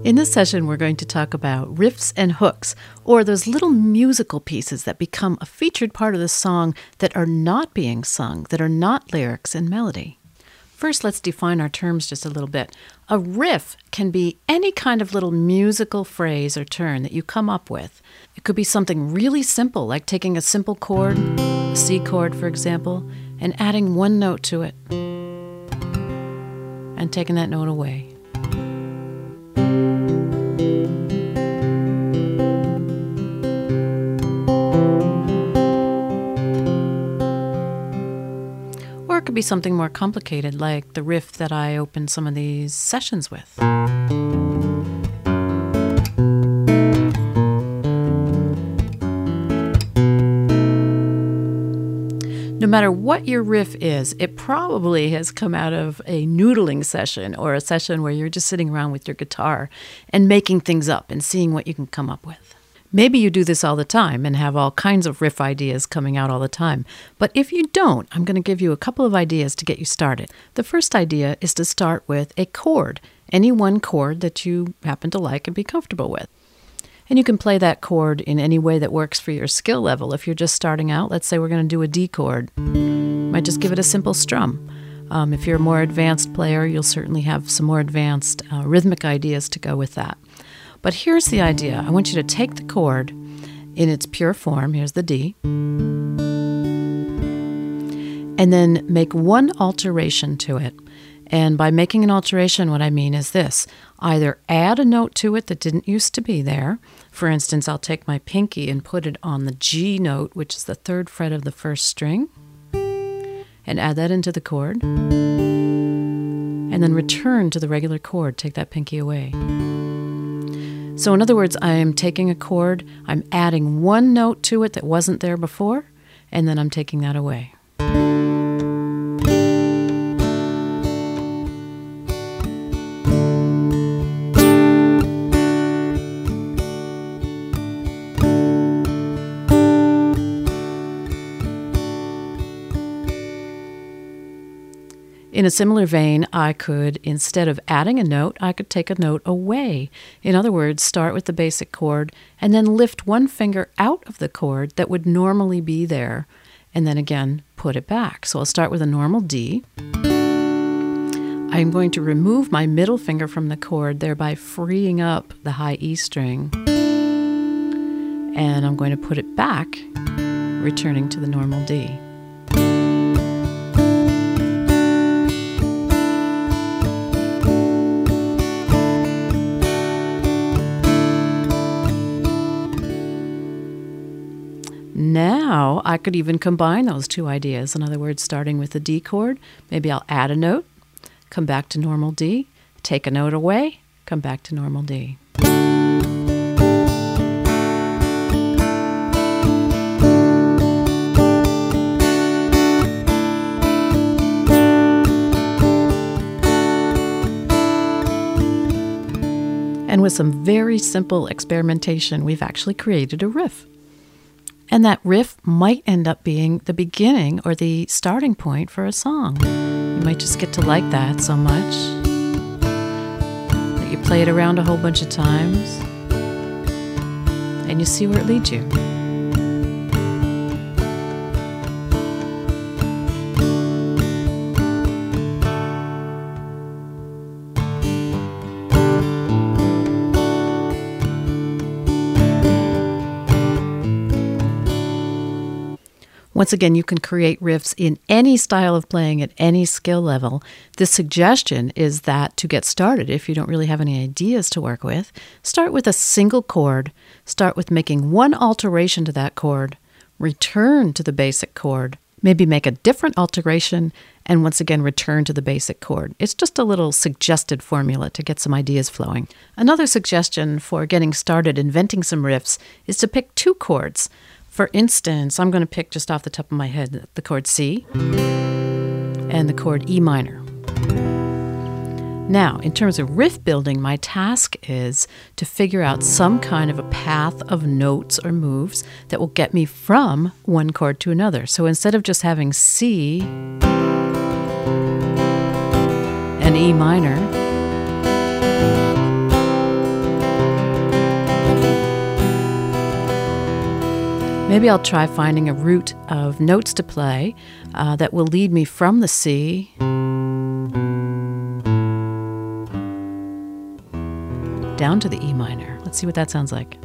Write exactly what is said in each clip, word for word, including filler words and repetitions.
In this session, we're going to talk about riffs and hooks, or those little musical pieces that become a featured part of the song that are not being sung, that are not lyrics and melody. First, let's define our terms just a little bit. A riff can be any kind of little musical phrase or turn that you come up with. It could be something really simple, like taking a simple chord, a C chord, for example, and adding one note to it, and taking that note away. Or it could be something more complicated, like the riff that I opened some of these sessions with. No matter what your riff is, it probably has come out of a noodling session or a session where you're just sitting around with your guitar and making things up and seeing what you can come up with. Maybe you do this all the time and have all kinds of riff ideas coming out all the time. But if you don't, I'm going to give you a couple of ideas to get you started. The first idea is to start with a chord, any one chord that you happen to like and be comfortable with. And you can play that chord in any way that works for your skill level. If you're just starting out, let's say we're going to do a D chord. You might just give it a simple strum. Um, if you're a more advanced player, you'll certainly have some more advanced uh, rhythmic ideas to go with that. But here's the idea. I want you to take the chord in its pure form. Here's the D. And then make one alteration to it. And by making an alteration, what I mean is this. Either add a note to it that didn't used to be there. For instance, I'll take my pinky and put it on the G note, which is the third fret of the first string, and add that into the chord. And then return to the regular chord. Take that pinky away. So in other words, I am taking a chord, I'm adding one note to it that wasn't there before, and then I'm taking that away. In a similar vein, I could, instead of adding a note, I could take a note away. In other words, start with the basic chord and then lift one finger out of the chord that would normally be there, and then again put it back. So I'll start with a normal D. I'm going to remove my middle finger from the chord, thereby freeing up the high E string. And I'm going to put it back, returning to the normal D. Now, I could even combine those two ideas. In other words, starting with the D chord, maybe I'll add a note, come back to normal D, take a note away, come back to normal D. And with some very simple experimentation, we've actually created a riff. And that riff might end up being the beginning or the starting point for a song. You might just get to like that so much that you play it around a whole bunch of times and you see where it leads you. Once again, you can create riffs in any style of playing at any skill level. The suggestion is that to get started, if you don't really have any ideas to work with, start with a single chord, start with making one alteration to that chord, return to the basic chord, maybe make a different alteration, and once again return to the basic chord. It's just a little suggested formula to get some ideas flowing. Another suggestion for getting started inventing some riffs is to pick two chords. For instance, I'm going to pick just off the top of my head the chord C and the chord E minor. Now, in terms of riff building, my task is to figure out some kind of a path of notes or moves that will get me from one chord to another. So instead of just having C and E minor, Maybe I'll try finding a route of notes to play uh, that will lead me from the C down to the E minor. Let's see what that sounds like.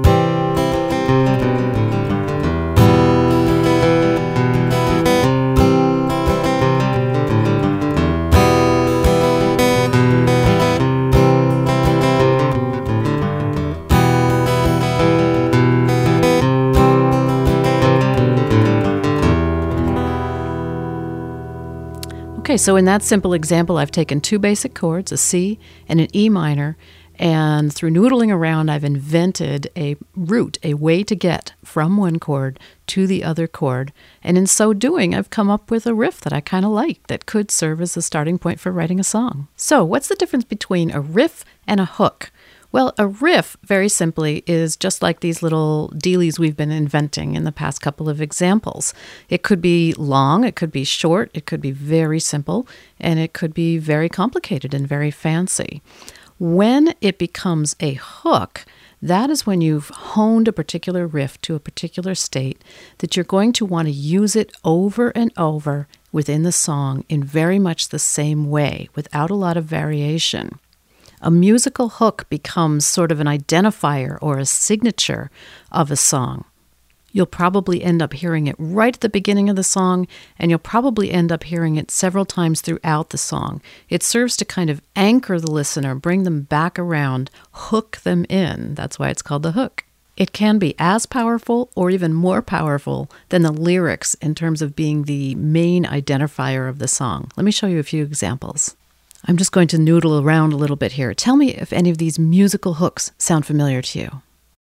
Okay, so in that simple example, I've taken two basic chords, a C and an E minor, and through noodling around, I've invented a route, a way to get from one chord to the other chord. And in so doing, I've come up with a riff that I kind of like that could serve as a starting point for writing a song. So what's the difference between a riff and a hook? Well, a riff, very simply, is just like these little dealies we've been inventing in the past couple of examples. It could be long, it could be short, it could be very simple, and it could be very complicated and very fancy. When it becomes a hook, that is when you've honed a particular riff to a particular state that you're going to want to use it over and over within the song in very much the same way, without a lot of variation. A musical hook becomes sort of an identifier or a signature of a song. You'll probably end up hearing it right at the beginning of the song, and you'll probably end up hearing it several times throughout the song. It serves to kind of anchor the listener, bring them back around, hook them in. That's why it's called the hook. It can be as powerful or even more powerful than the lyrics in terms of being the main identifier of the song. Let me show you a few examples. I'm just going to noodle around a little bit here. Tell me if any of these musical hooks sound familiar to you.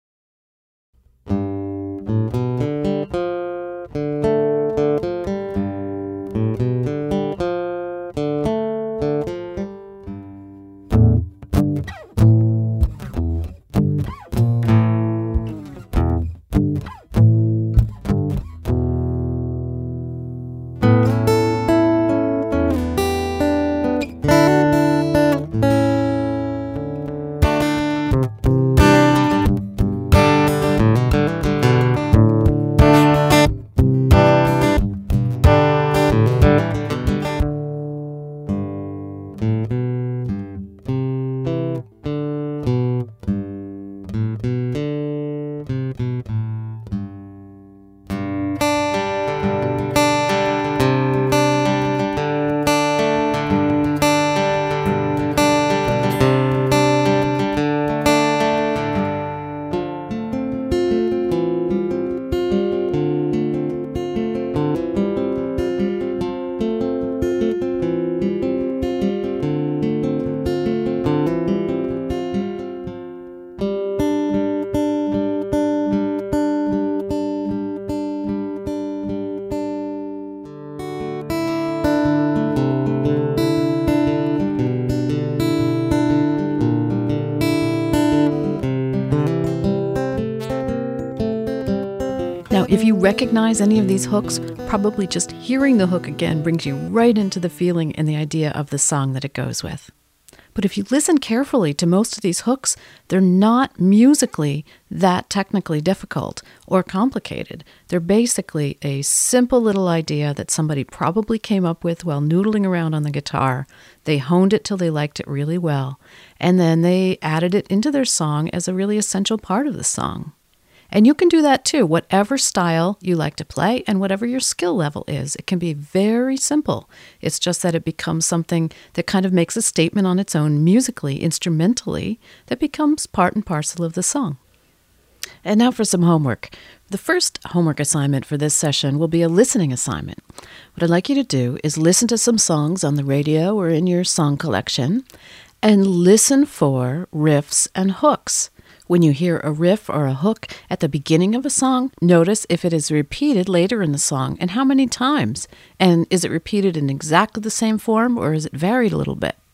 Now, if you recognize any of these hooks, probably just hearing the hook again brings you right into the feeling and the idea of the song that it goes with. But if you listen carefully to most of these hooks, they're not musically that technically difficult or complicated. They're basically a simple little idea that somebody probably came up with while noodling around on the guitar. They honed it till they liked it really well, and then they added it into their song as a really essential part of the song. And you can do that too, whatever style you like to play and whatever your skill level is. It can be very simple. It's just that it becomes something that kind of makes a statement on its own musically, instrumentally, that becomes part and parcel of the song. And now for some homework. The first homework assignment for this session will be a listening assignment. What I'd like you to do is listen to some songs on the radio or in your song collection and listen for riffs and hooks. When you hear a riff or a hook at the beginning of a song, notice if it is repeated later in the song and how many times. And is it repeated in exactly the same form or is it varied a little bit?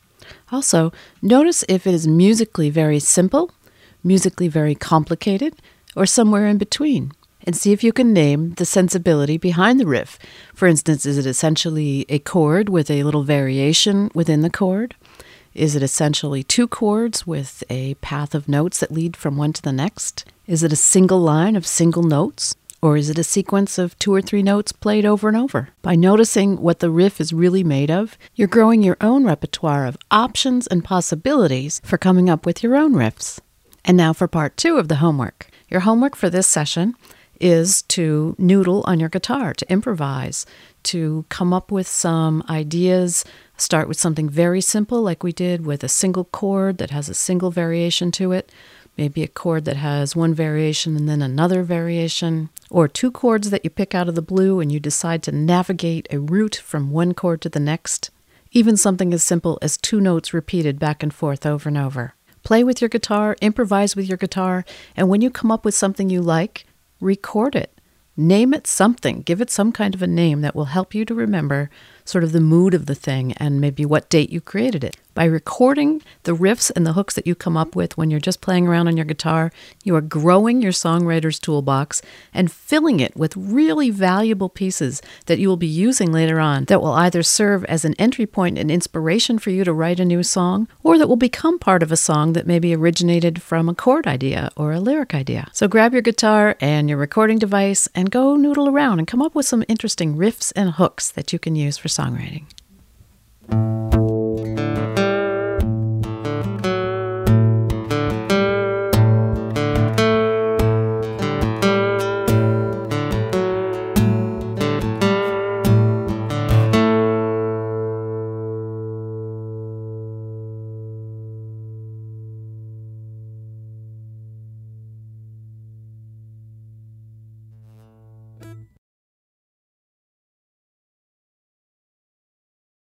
Also, notice if it is musically very simple, musically very complicated, or somewhere in between. And see if you can name the sensibility behind the riff. For instance, is it essentially a chord with a little variation within the chord? Is it essentially two chords with a path of notes that lead from one to the next? Is it a single line of single notes? Or is it a sequence of two or three notes played over and over? By noticing what the riff is really made of, you're growing your own repertoire of options and possibilities for coming up with your own riffs. And now for part two of the homework. Your homework for this session is to noodle on your guitar, to improvise, to come up with some ideas. Start with something very simple like we did with a single chord that has a single variation to it. Maybe a chord that has one variation and then another variation, or two chords that you pick out of the blue and you decide to navigate a route from one chord to the next. Even something as simple as two notes repeated back and forth over and over. Play with your guitar, improvise with your guitar, and when you come up with something you like, record it. Name it something. Give it some kind of a name that will help you to remember sort of the mood of the thing and maybe what date you created it. By recording the riffs and the hooks that you come up with when you're just playing around on your guitar, you are growing your songwriter's toolbox and filling it with really valuable pieces that you will be using later on that will either serve as an entry point and inspiration for you to write a new song, or that will become part of a song that maybe originated from a chord idea or a lyric idea. So grab your guitar and your recording device and go noodle around and come up with some interesting riffs and hooks that you can use for songwriting.